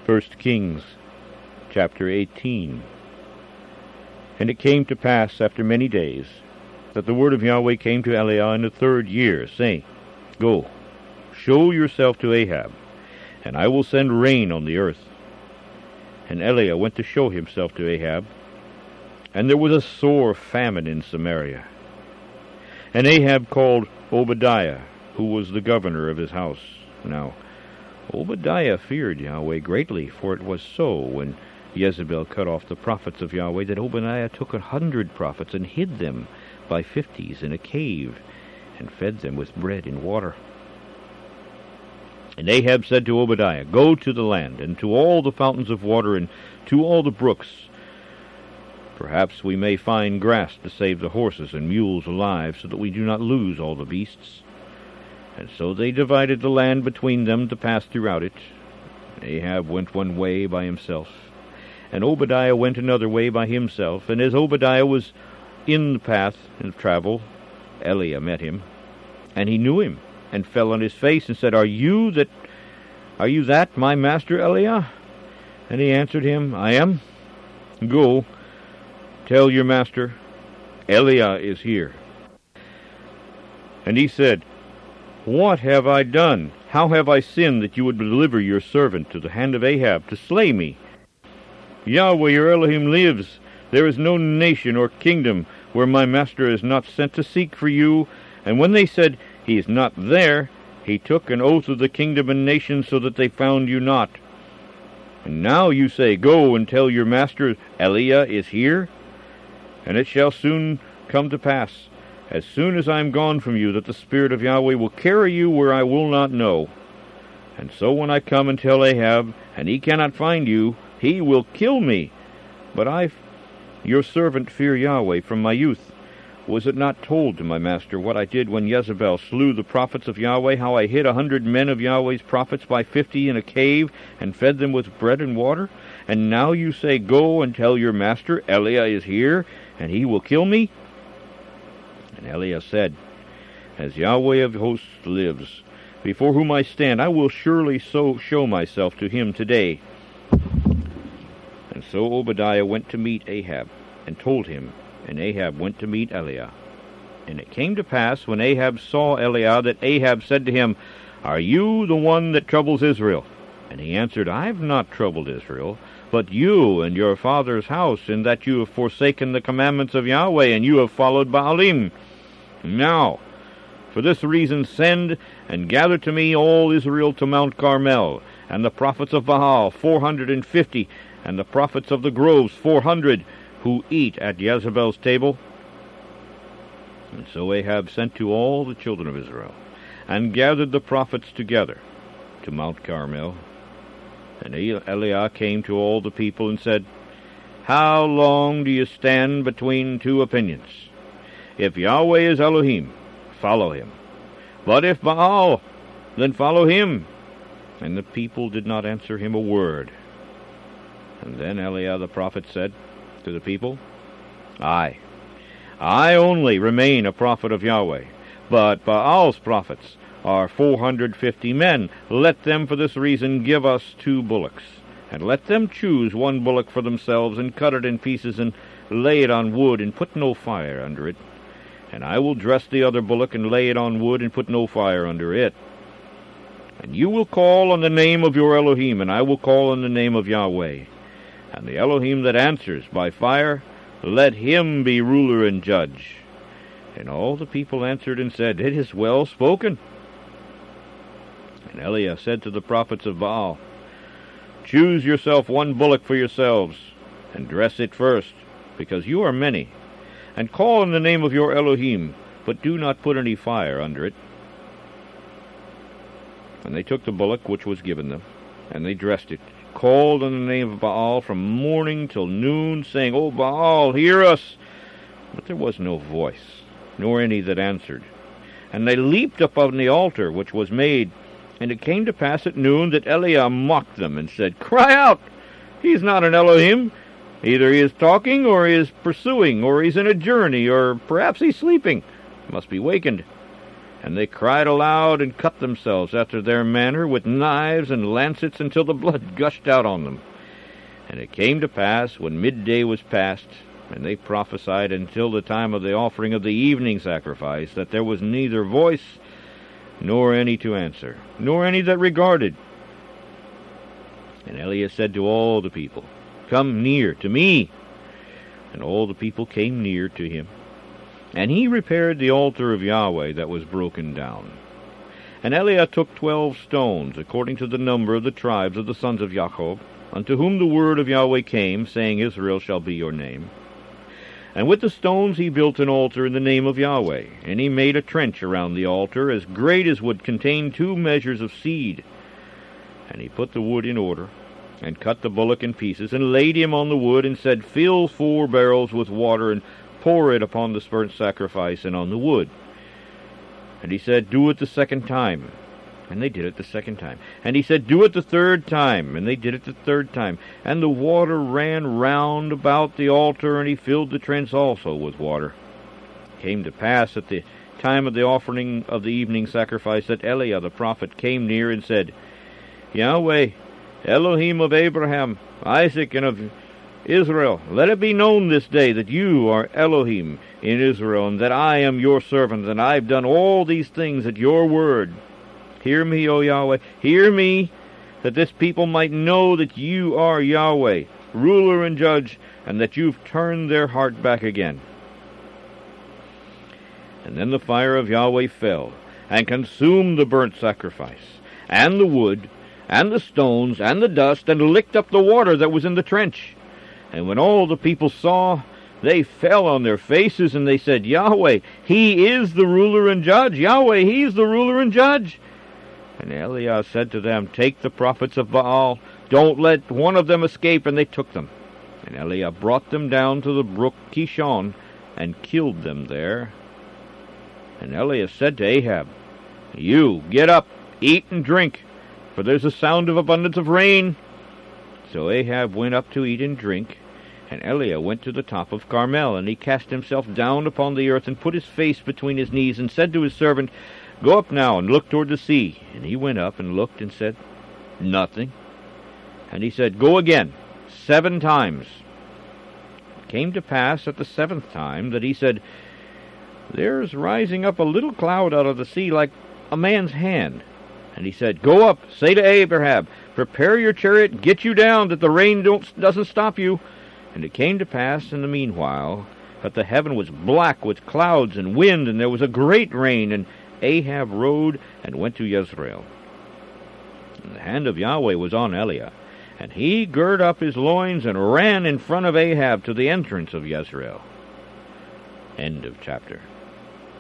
1 Kings, chapter 18. And it came to pass after many days that the word of Yahweh came to Eliah in the 3rd year, saying, Go, show yourself to Ahab, and I will send rain on the earth. And Eliah went to show himself to Ahab, and there was a sore famine in Samaria. And Ahab called Obadiah, who was the governor of his house. Now Obadiah feared Yahweh greatly, for it was so, when Jezebel cut off the prophets of Yahweh, that Obadiah took 100 prophets and hid them by 50s in a cave, and fed them with bread and water. And Ahab said to Obadiah, Go to the land, and to all the fountains of water, and to all the brooks. Perhaps we may find grass to save the horses and mules alive, so that we do not lose all the beasts. And so they divided the land between them to pass throughout it. Ahab went one way by himself, and Obadiah went another way by himself. And as Obadiah was in the path of travel, Eliah met him, and he knew him, and fell on his face, and said, Are you that, my master Eliah? And he answered him, I am. Go, tell your master, Eliah is here. And he said, What have I done? How have I sinned that you would deliver your servant to the hand of Ahab to slay me? Yahweh your Elohim lives. There is no nation or kingdom where my master is not sent to seek for you. And when they said, He is not there, he took an oath of the kingdom and nation, so that they found you not. And now you say, Go and tell your master, Eliah is here. And it shall soon come to pass, as soon as I am gone from you, that the Spirit of Yahweh will carry you where I will not know. And so when I come and tell Ahab, and he cannot find you, he will kill me. But I, your servant, fear Yahweh from my youth. Was it not told to my master what I did when Jezebel slew the prophets of Yahweh, how I hid 100 men of Yahweh's prophets by 50 in a cave, and fed them with bread and water? And now you say, Go and tell your master, Eliah is here, and he will kill me? And Eliah said, As Yahweh of hosts lives, before whom I stand, I will surely so show myself to him today. And so Obadiah went to meet Ahab, and told him, and Ahab went to meet Eliah. And it came to pass, when Ahab saw Eliah, that Ahab said to him, Are you the one that troubles Israel? And he answered, I have not troubled Israel, but you and your father's house, in that you have forsaken the commandments of Yahweh, and you have followed Baalim. Now, for this reason, send and gather to me all Israel to Mount Carmel, and the prophets of Baal 450, and the prophets of the groves 400, who eat at Jezebel's table. And so Ahab sent to all the children of Israel, and gathered the prophets together to Mount Carmel. And Eliah came to all the people and said, How long do you stand between two opinions? If Yahweh is Elohim, follow him. But if Baal, then follow him. And the people did not answer him a word. And then Eliah the prophet said to the people, I only remain a prophet of Yahweh, but Baal's prophets are 450 men. Let them for this reason give us 2 bullocks, and let them choose 1 bullock for themselves, and cut it in pieces, and lay it on wood, and put no fire under it. And I will dress the other bullock, and lay it on wood, and put no fire under it. And you will call on the name of your Elohim, and I will call on the name of Yahweh. And the Elohim that answers by fire, let him be ruler and judge. And all the people answered and said, It is well spoken. And Eliah said to the prophets of Baal, Choose yourself 1 bullock for yourselves, and dress it first, because you are many. And call on the name of your Elohim, but do not put any fire under it. And they took the bullock which was given them, and they dressed it, called on the name of Baal from morning till noon, saying, O Baal, hear us! But there was no voice, nor any that answered. And they leaped upon the altar which was made. And it came to pass at noon that Eliah mocked them, and said, Cry out! He is not an Elohim. Either he is talking, or he is pursuing, or he is in a journey, or perhaps he is sleeping. He must be wakened. And they cried aloud and cut themselves after their manner with knives and lancets until the blood gushed out on them. And it came to pass, when midday was past, and they prophesied until the time of the offering of the evening sacrifice, that there was neither voice nor any to answer, nor any that regarded. And Eliah said to all the people, Come near to me. And all the people came near to him. And he repaired the altar of Yahweh that was broken down. And Eliah took 12 stones, according to the number of the tribes of the sons of Jacob, unto whom the word of Yahweh came, saying, Israel shall be your name. And with the stones he built an altar in the name of Yahweh, and he made a trench around the altar, as great as would contain 2 measures of seed. And he put the wood in order, and cut the bullock in pieces, and laid him on the wood, and said, Fill 4 barrels with water, and pour it upon the burnt sacrifice and on the wood. And he said, Do it the second time. And they did it the second time. And he said, Do it the third time. And they did it the third time. And the water ran round about the altar, and he filled the trench also with water. It came to pass at the time of the offering of the evening sacrifice that Eliah the prophet came near and said, Yahweh, Elohim of Abraham, Isaac, and of Israel, let it be known this day that you are Elohim in Israel, and that I am your servant, and I have done all these things at your word. Hear me, O Yahweh, hear me, that this people might know that you are Yahweh, ruler and judge, and that you've turned their heart back again. And then the fire of Yahweh fell, and consumed the burnt sacrifice, and the wood, and the stones, and the dust, and licked up the water that was in the trench. And when all the people saw, they fell on their faces, and they said, Yahweh, he is the ruler and judge. Yahweh, he is the ruler and judge. And Eliah said to them, Take the prophets of Baal, don't let one of them escape. And they took them. And Eliah brought them down to the brook Kishon, and killed them there. And Eliah said to Ahab, You, get up, eat and drink, for there's a sound of abundance of rain. So Ahab went up to eat and drink, and Eliah went to the top of Carmel, and he cast himself down upon the earth, and put his face between his knees, and said to his servant, Go up now, and look toward the sea. And he went up, and looked, and said, Nothing. And he said, Go again, 7 times. It came to pass at the 7th time that he said, There's rising up a little cloud out of the sea like a man's hand. And he said, Go up, say to Abraham, Prepare your chariot, get you down, that the rain doesn't stop you. And it came to pass in the meanwhile that the heaven was black with clouds and wind, and there was a great rain, and Ahab rode and went to Jezreel. And the hand of Yahweh was on Eliah, and he girt up his loins and ran in front of Ahab to the entrance of Jezreel. End of chapter.